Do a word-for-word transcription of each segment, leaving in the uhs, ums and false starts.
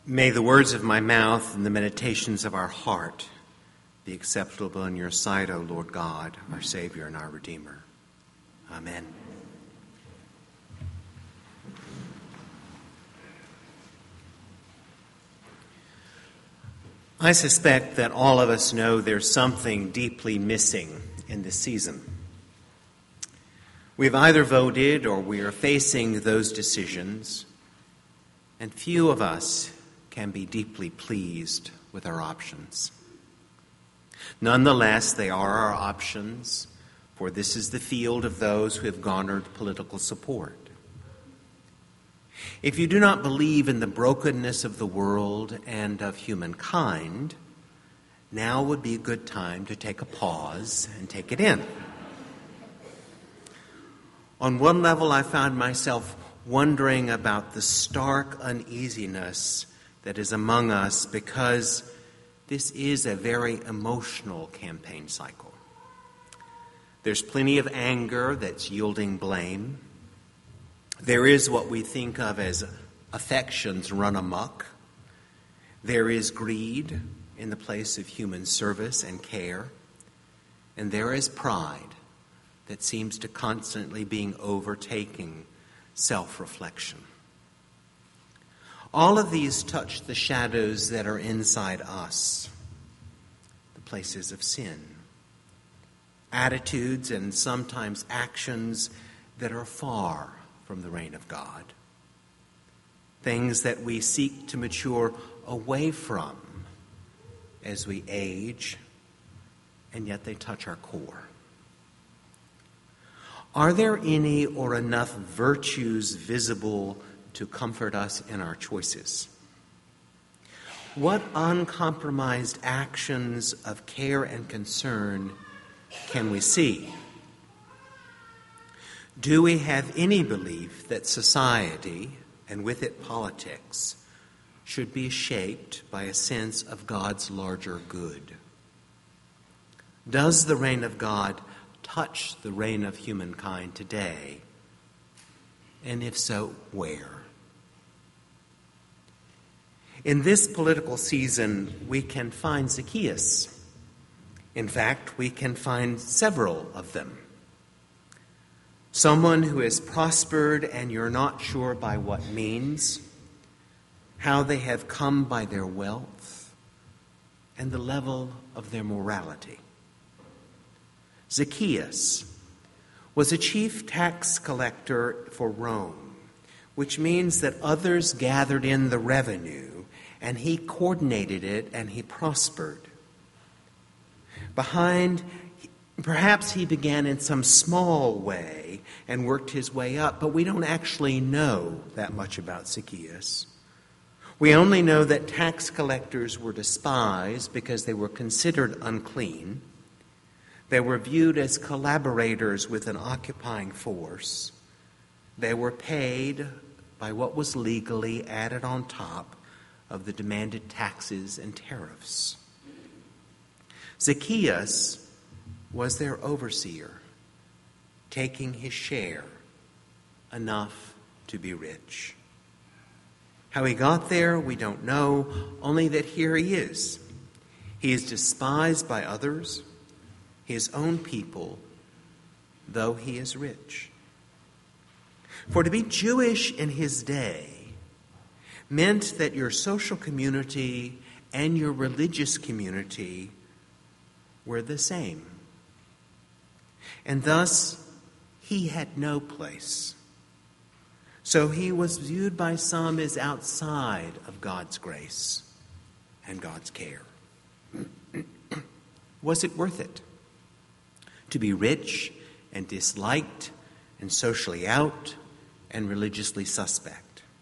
May the words of my mouth and the meditations of our heart be acceptable in your sight, O Lord God, our Savior and our Redeemer. Amen. I suspect that all of us know there's something deeply missing in this season. We've either voted or we are facing those decisions, and few of us can be deeply pleased with our options. Nonetheless, they are our options, for this is the field of those who have garnered political support. If you do not believe in the brokenness of the world and of humankind, now would be a good time to take a pause and take it in. On one level, I found myself wondering about the stark uneasiness that is among us because this is a very emotional campaign cycle. There's plenty of anger that's yielding blame. There is what we think of as affections run amok. There is greed in the place of human service and care. And there is pride that seems to constantly being overtaking self-reflection. All of these touch the shadows that are inside us, the places of sin, attitudes and sometimes actions that are far from the reign of God, things that we seek to mature away from as we age, and yet they touch our core. Are there any or enough virtues visible to comfort us in our choices? What uncompromised actions of care and concern can we see? Do we have any belief that society, and with it politics, should be shaped by a sense of God's larger good? Does the reign of God touch the reign of humankind today? And if so, where? In this political season, we can find Zacchaeus. In fact, we can find several of them. Someone who has prospered and you're not sure by what means, how they have come by their wealth, and the level of their morality. Zacchaeus was a chief tax collector for Rome, which means that others gathered in the revenue and he coordinated it and he prospered. Behind, perhaps he began in some small way and worked his way up, but we don't actually know that much about Zacchaeus. We only know that tax collectors were despised because they were considered unclean. They were viewed as collaborators with an occupying force. They were paid by what was legally added on top of the demanded taxes and tariffs. Zacchaeus was their overseer, taking his share, enough to be rich. How he got there, we don't know, only that here he is. He is despised by others, his own people, though he is rich. For to be Jewish in his day meant that your social community and your religious community were the same. And thus, he had no place. So he was viewed by some as outside of God's grace and God's care. Was it worth it to be rich and disliked and socially out and religiously suspect?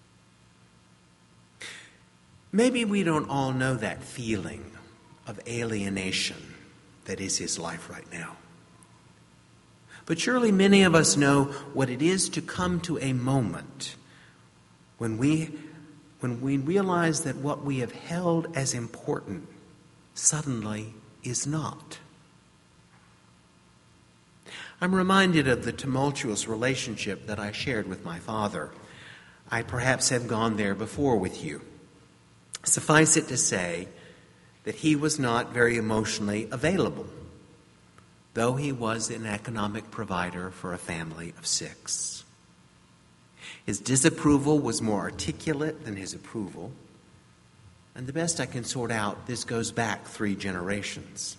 Maybe we don't all know that feeling of alienation that is his life right now. But surely many of us know what it is to come to a moment when we, when we realize that what we have held as important suddenly is not. I'm reminded of the tumultuous relationship that I shared with my father. I perhaps have gone there before with you. Suffice it to say that he was not very emotionally available, though he was an economic provider for a family of six. His disapproval was more articulate than his approval, and the best I can sort out, this goes back three generations.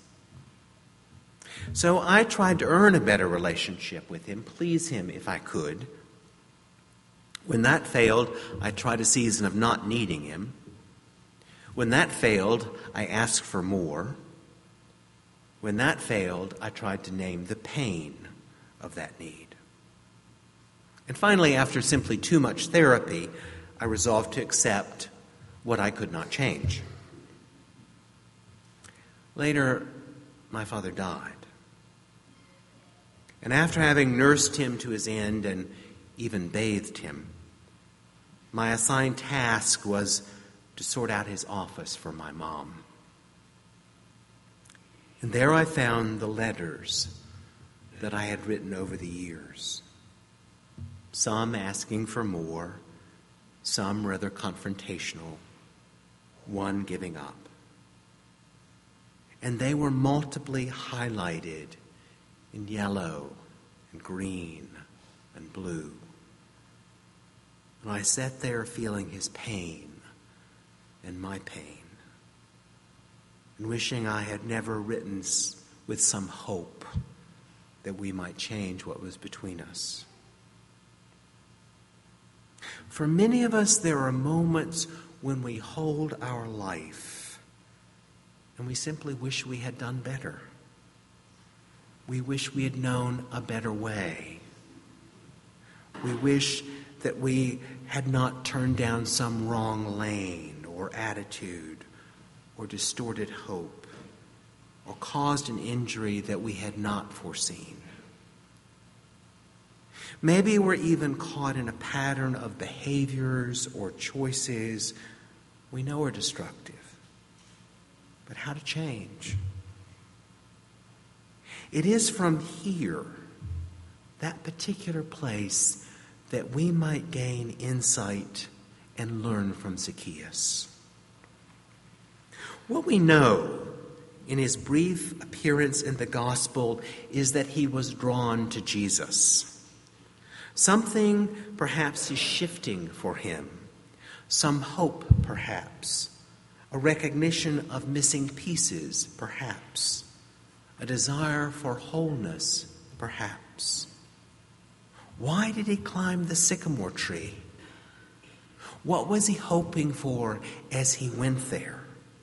So I tried to earn a better relationship with him, please him if I could. When that failed, I tried a season of not needing him. When that failed, I asked for more. When that failed, I tried to name the pain of that need. And finally, after simply too much therapy, I resolved to accept what I could not change. Later, my father died. And after having nursed him to his end and even bathed him, my assigned task was to sort out his office for my mom. And there I found the letters that I had written over the years, some asking for more, some rather confrontational, one giving up. And they were multiply highlighted in yellow and green and blue. And I sat there feeling his pain and my pain, and wishing I had never written with some hope that we might change what was between us. For many of us, there are moments when we hold our life and we simply wish we had done better. We wish we had known a better way. We wish that we had not turned down some wrong lane or attitude or distorted hope or caused an injury that we had not foreseen. Maybe we're even caught in a pattern of behaviors or choices we know are destructive. But how to change? It is from here, that particular place, that we might gain insight and learn from Zacchaeus. What we know in his brief appearance in the gospel is that he was drawn to Jesus. Something perhaps is shifting for him, some hope perhaps, a recognition of missing pieces perhaps, a desire for wholeness perhaps. Why did he climb the sycamore tree? What was he hoping for as he went there?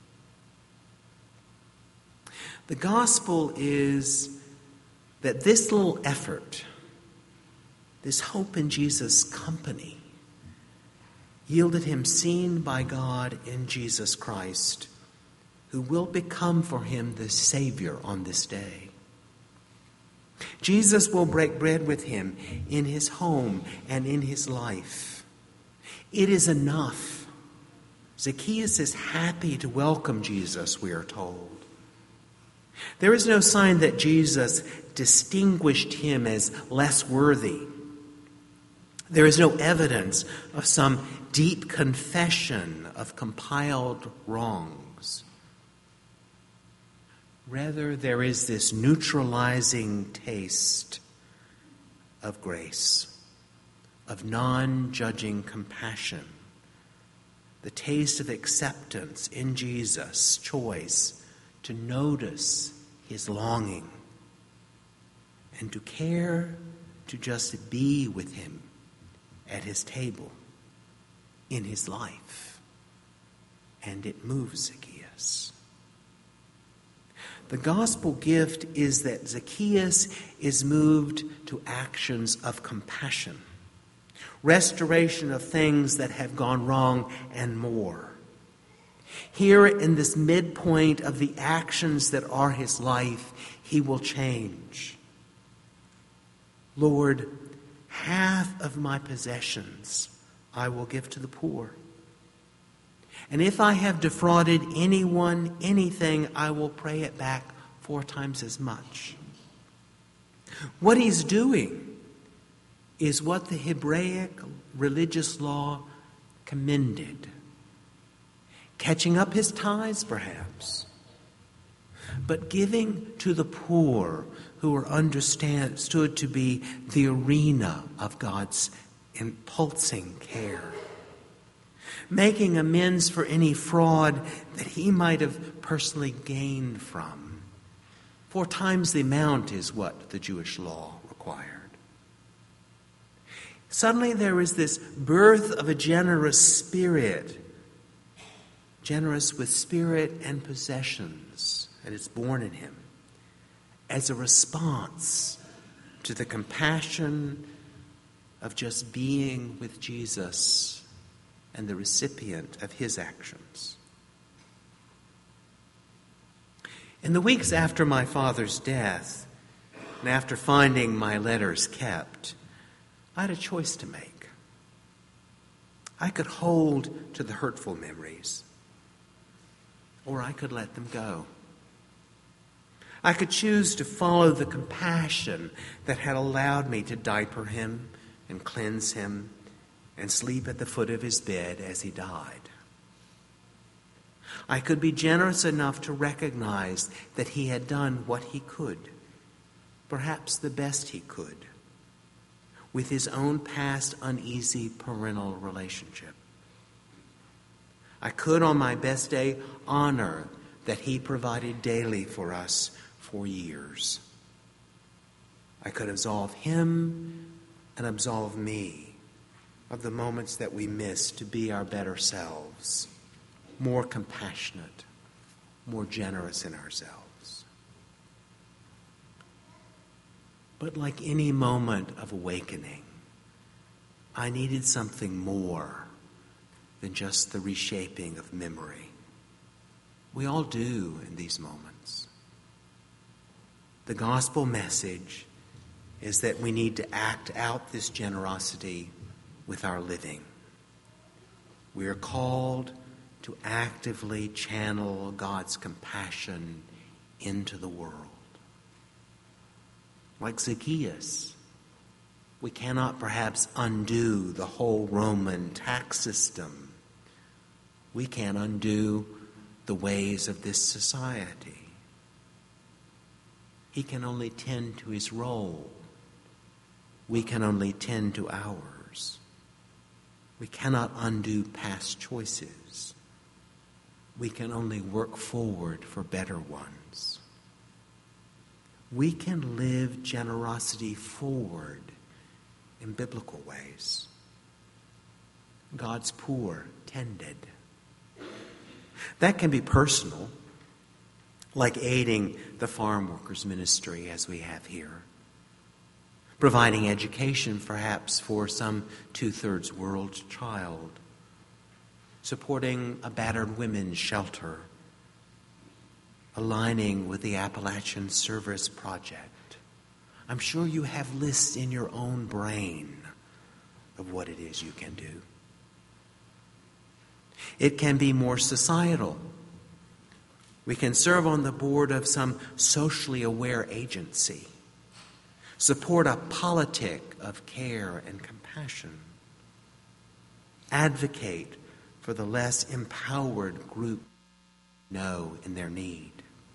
The gospel is that this little effort, this hope in Jesus' company, yielded him seen by God in Jesus Christ, who will become for him the Savior on this day. Jesus will break bread with him in his home and in his life. It is enough. Zacchaeus is happy to welcome Jesus, we are told. There is no sign that Jesus distinguished him as less worthy. There is no evidence of some deep confession of compiled wrongs. Rather, there is this neutralizing taste of grace, of non-judging compassion, the taste of acceptance in Jesus' choice to notice his longing and to care to just be with him at his table, in his life. And it moves Zacchaeus. The gospel gift is that Zacchaeus is moved to actions of compassion, restoration of things that have gone wrong, and more. Here in this midpoint of the actions that are his life, he will change. Lord, half of my possessions I will give to the poor. And if I have defrauded anyone anything, I will pay it back four times as much. What he's doing is what the Hebraic religious law commended. catching up his tithes perhaps, but giving to the poor who are understood to be the arena of God's impulsing care, making amends for any fraud that he might have personally gained from. Four times the amount is what the Jewish law required. Suddenly there is this birth of a generous spirit, generous with spirit and possessions, and it's born in him as a response to the compassion of just being with Jesus and the recipient of his actions. In the weeks after my father's death, and after finding my letters kept, I had a choice to make. I could hold to the hurtful memories, or I could let them go. I could choose to follow the compassion that had allowed me to diaper him and cleanse him and sleep at the foot of his bed as he died. I could be generous enough to recognize that he had done what he could, perhaps the best he could, with his own past uneasy parental relationship. I could, on my best day, honor that he provided daily for us for years. I could absolve him and absolve me of the moments that we miss to be our better selves, more compassionate, more generous in ourselves. But like any moment of awakening, I needed something more than just the reshaping of memory. We all do in these moments. The gospel message is that we need to act out this generosity with our living. We are called to actively channel God's compassion into the world. Like Zacchaeus, we cannot perhaps undo the whole Roman tax system. We can undo the ways of this society. He can only tend to his role. We can only tend to ours. We cannot undo past choices. We can only work forward for better ones. We can live generosity forward in biblical ways. God's poor tended. That can be personal, like aiding the farm workers ministry as we have here. Providing education perhaps for some two-thirds world child. Supporting a battered women's shelter. Aligning with the Appalachian Service Project. I'm sure you have lists in your own brain of what it is you can do. It can be more societal. We can serve on the board of some socially aware agency. Support a politic of care and compassion. Advocate for the less empowered group know in their need.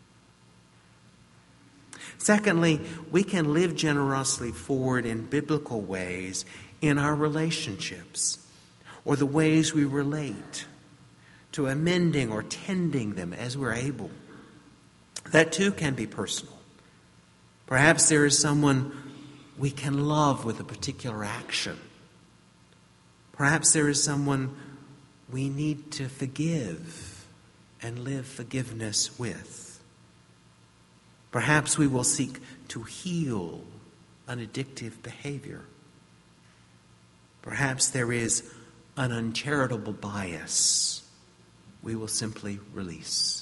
Secondly, we can live generously forward in biblical ways in our relationships or the ways we relate, to amending or tending them as we're able. That too can be personal. Perhaps there is someone we can love with a particular action. Perhaps there is someone we need to forgive and live forgiveness with. Perhaps we will seek to heal an addictive behavior. Perhaps there is an uncharitable bias we will simply release.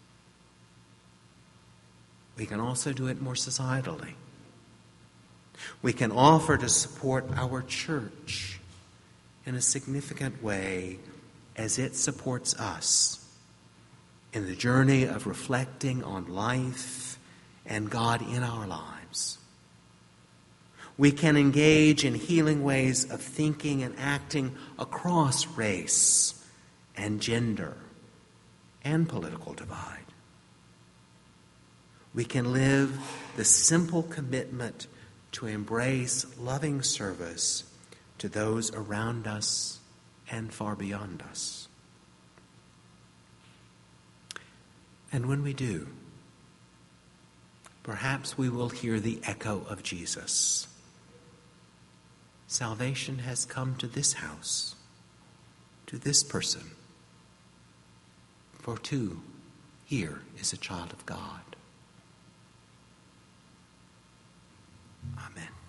We can also do it more societally. We can offer to support our church in a significant way as it supports us in the journey of reflecting on life and God in our lives. We can engage in healing ways of thinking and acting across race and gender and political divide. We can live the simple commitment to embrace loving service to those around us and far beyond us. And when we do, perhaps we will hear the echo of Jesus. Salvation has come to this house, to this person, for too, here is a child of God. Amen.